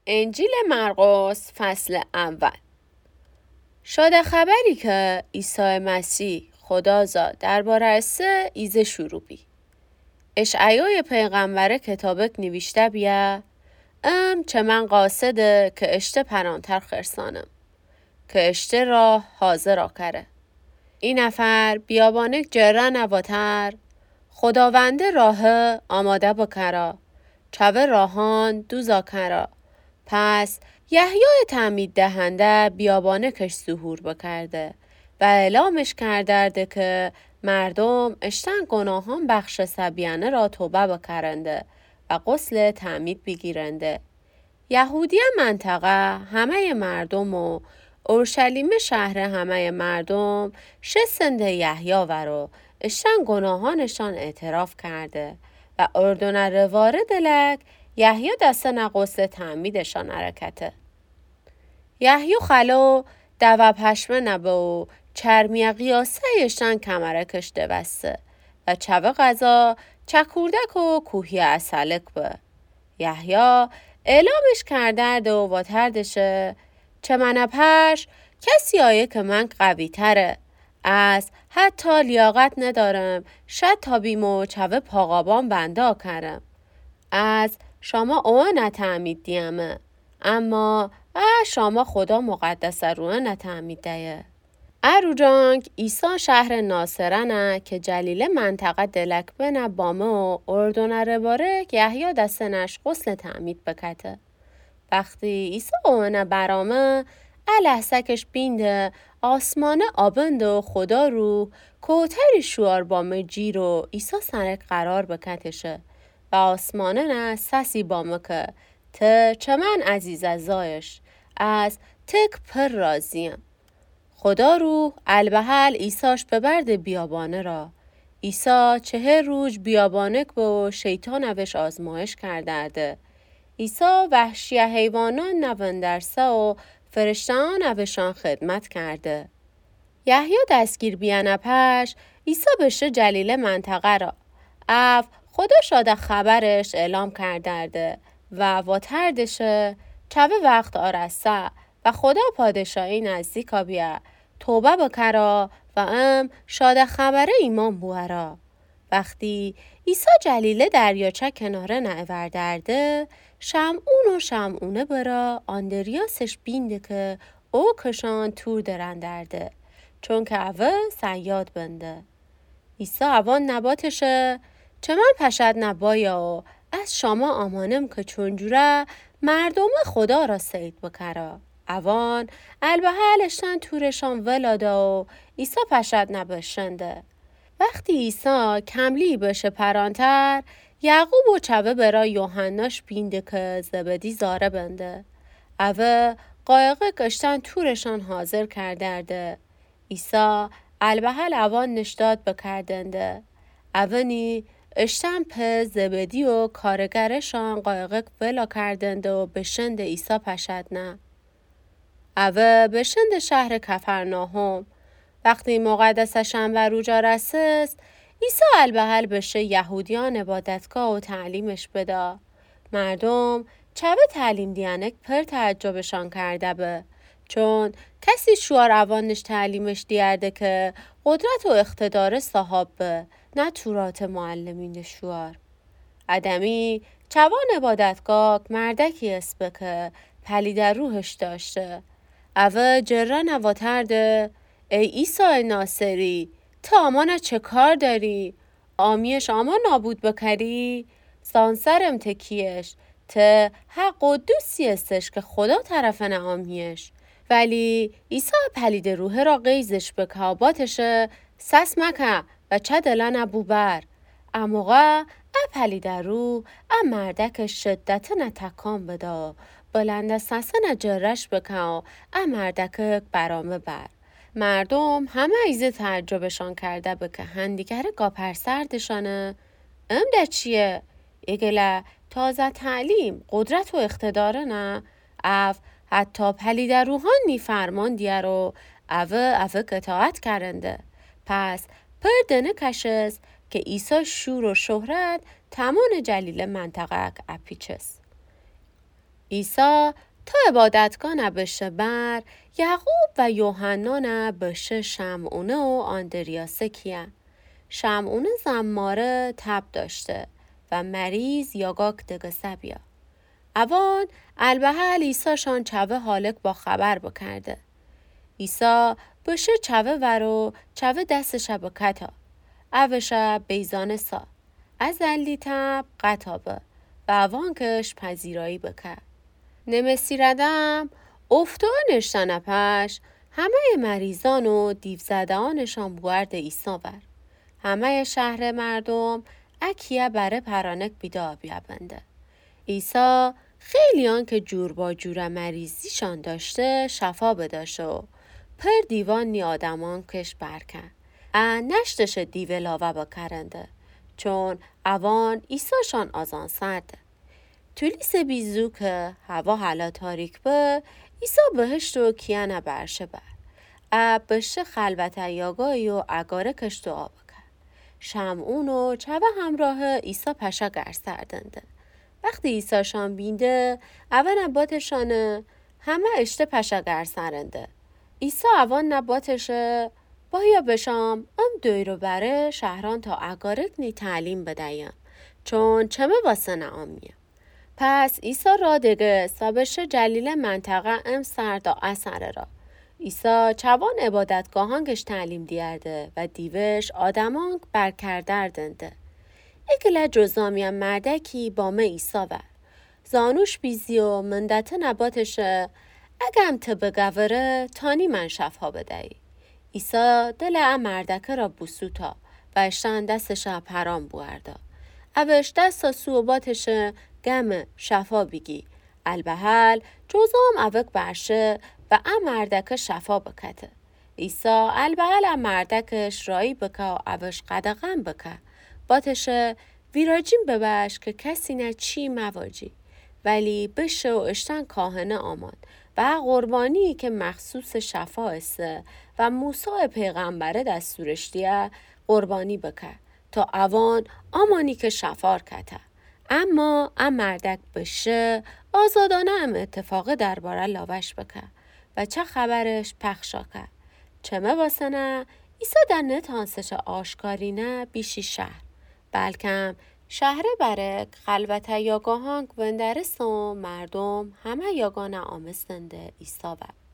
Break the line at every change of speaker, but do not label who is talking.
انجیل مرقس فصل اول. شده خبری که عیسی مسیح خدا زاد درباره ایزه شروع بی. اشعیای پیغمبر کتابک نوشته بیا چه من قاصده که اشته پرانتر خرسانم که اشته راه حاضر کره. این نفر بیابانک جره نواتر خداونده راه آماده بکرا چوه راهان دوزا کرا. پس یحیای تعمید دهنده بیابانکش ظهور بکرده و اعلامش کرده که مردم اشتن گناهان بخش سبیانه را توبه بکرنده و غسل تعمید بگیرنده. یهودی منطقه همه مردم و اورشلیم شهر همه مردم شستنده یحیی ورو اشتن گناهانشان اعتراف کرده و اردن رواره دلک یحیی دستن غسل تعمیدشان حرکته. یحیی خلو دو پشمه نبه و چرمی قیاسه ایشتن کمره کشته بسته و چوه غذا چکوردک و کوهی اصلک به. یحیی اعلامش کرده و واتردشه چه منه پش کسی آیه که من قوی تره از حتی لیاقت ندارم شد تا بیمو چوه پاقابان بنده کرم. از شما اوه نتعمید دیمه اما شما خدا مقدس روه نتعمید دیه. ارو جانک عیسی شهر ناصرنه که جلیل منطقه دلک بنه بامه و اردن رواره که یحیی دستنش غسل تعمید بکته. وقتی عیسی اوه برامه لحظکش بینده آسمانه آبند و خدا رو کوتری شوار بامه جیر و عیسی سنک قرار بکتشه و آسمانه نه سسی بامه که چه من عزیز ازایش از تک پر رازیم. خدا رو البهل عیساش ببرد بیابانه را. عیسی 40 روز بیابانک و شیطان اوش آزمایش کرده. عیسی وحشی حیوانان نوندرسه و فرشتان اوشان خدمت کرده. یحیی دستگیر بیانه پش عیسی بشه جلیل منطقه را. خدا شاده خبرش اعلام کرده و واتردشه چوه وقت آرسته و خدا پادشاهی نزدیک بیا توبه بکرا و شاده خبره ایمان بوهرا. وقتی عیسی جلیل دریاچه کناره نعوردرده شمعونه برا آندریاسش بینده که او کشان تور درندرده چون که اوه سیاد بنده. عیسی اوان نباتشه چه من پشد نبایا و از شما آمانم که چونجوره مردم خدا را سید بکرا. اوان البهلشتن تورشان ولاده و عیسی پشد نبشنده. وقتی عیسی کملی بشه پرانتر یعقوب و چوه برا یوحناش بینده که زبدی زاره بنده. اوه قایقه کشتن تورشان حاضر کرده. عیسی البهل اوان نشداد بکردنده. اوانی اشتن په زبدی و کارگرشان قایقه ولا کردنده و بشند عیسی پشد نه. اوه بشند شهر کفرناهم. وقتی مقدسشان و روجا رسست عیسی البهل بشه یهودیان عبادتگاه و تعلیمش بدا. مردم چوه تعلیم دیانک پر تعجبشان کرده به چون کسی شوار اوانش تعلیمش دیرده که قدرت و اقتدار صاحب به نه تورات معلمین شوار. ادمی چوان عبادتگاه مردکی اسبه که پلید روحش داشته. اوه جره نواترده ای عیسی ناصری تا آمانه چه کار داری؟ آمیش آمان نابود بکری؟ سانسرم تکیش ته حق و دوستی استش که خدا طرف نه آمیش. ولی عیسی پلید روح را قیزش به کعباتشه سس مکه و چه دلن ابو بر. اموقع پلید روح مردک شدت نتکان بدا بلند سسه نجرش بکن مردک برامه بر. مردم همه ایزه تعجبشان کرده به که هندیگر گاپر سردشانه ده چیه؟ اگله تازه تعلیم قدرت و اقتداره نه حتی پلید روحان نی فرمان دیه رو اوه قطاعت کرنده. پس پر دنه کشست که عیسی شور و شهرت تمان جلیل منطقه اپیچست. عیسی تا عبادتگاه نبشه بر یعقوب و یوحنا بشه شمعونه و آندریاسه کیه. شمعونه زماره تب داشته و مریض یاگاک دگسه بیا. اوان البهل عیساشان چوه حالک با خبر بکرده. عیسی بشه چوه ورو چوه دستشه بکتا. اوشه بیزانه سا. از علی تب قطابه و اوانکش پذیرایی بکر. نمسی ردم افتانش تنپش همه مریضان و دیو زدهانشان بورد عیسی بر. همه شهر مردم اکیه بره پرانک بیدا بیابنده. عیسی خیلی آن که جور با جور مریضیشان داشته شفا بداشه و پر دیوان نی آدمان کش برکن. نشتش دیو لاوه بکرنده چون اوان عیساشان آزان سرده. تولیس بیزو که هوا حالا تاریک به عیسی بهشت و کیانه برشه بر. بشه خلوت یاگایی و اگاره کش دعا بکر. شمعون و چوه همراه عیسی پشه گر سردنده. وقتی عیساشان بینده اول نباتشانه همه اشته پشه گر سرنده. عیسی اوان نباتشه بایا بشام دویرو بره شهران تا اگارک نی تعلیم بدهیم چون چمه واسه نعامیم. پس عیسی را دگه سابشه جلیل منطقه سردا اثر را. عیسی چوان عبادتگاهانگش تعلیم دیرده و دیوش آدمانگ برکردردنده. اگله جزامیم مردکی با مه عیسی ور. زانوش بیزی و مندته نباتشه اگم بگوره تانی من شفا بدهی. عیسی دل مردکه را بوسوتا و اشتن دستش پرام بورده. اوش دست سو باتشه گم شفا بگی. البهل جزام اوک برشه و مردکه شفا بکته. عیسی البهل مردکش رایی بکه و اوش قدغم بکه. باتشه ویراجین ببش که کسی نه چی مواجی. ولی بشه و اشتن کاهنه آمد و قربانی که مخصوص شفا است و موسی پیغمبره دستورش دیه قربانی بکه تا اوان آمانی که شفار کته. اما مردک بشه آزادانه اتفاق درباره لاوش بکه و چه خبرش پخشا که. چمه واسه نه عیسی در نتانسش آشکاری نه بیشی شهر بلکم شهر برک خلوت یاگاهانگ وندرس و مردم همه یاگانه آمستنده عیسی